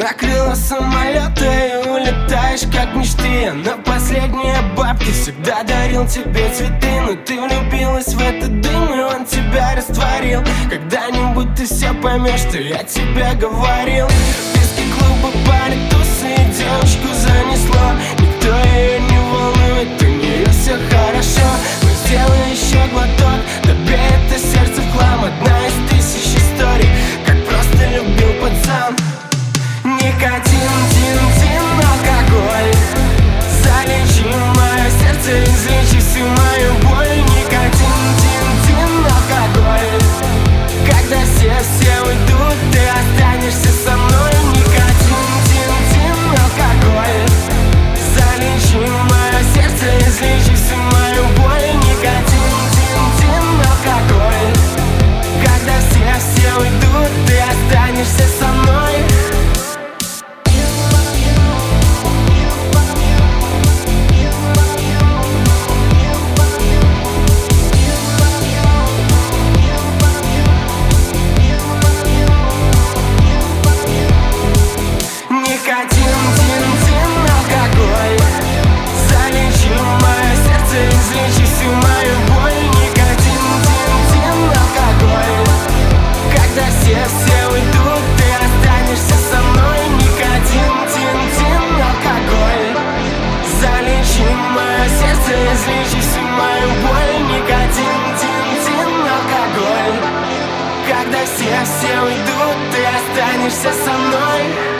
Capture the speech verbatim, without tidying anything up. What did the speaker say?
Накрыла самолета и улетаешь как мечты. На последние бабки всегда дарил тебе цветы. Но ты влюбилась в этот дым, и он тебя растворил. Когда-нибудь ты все поймешь, что я тебе говорил. В песке клуба пали тусы, и девушку занесло. Никто ее не волнует, у нее все хорошо. Но сделай еще глоток, добей это сердце в хлам. Одна из тысяч историй, как просто любил пацан. Никотин, тин, тин, алкоголь. Залечи мое сердце, излечи всю мою боль. Никотин, тин, тин, алкоголь. Когда все, все уйдут, ты останешься со мной. Никотин, тин, тин, алкоголь. Залечи мое сердце, излечи всю мою боль. Никотин, тин, тин, алкоголь. Когда все, все уйдут, ты останешься со мной. Никотин, тин, тин, алкоголь. Залечи мое сердце, излечи всю мою боль. Никотин, тин, тин, алкоголь. Когда все, все уйдут, ты останешься со мной. Никотин, тин, тин, алкоголь. Залечи мое сердце, излечи всю мою боль. Никотин, тин, тин, алкоголь. Когда все, все уйдут, ты останешься со мной.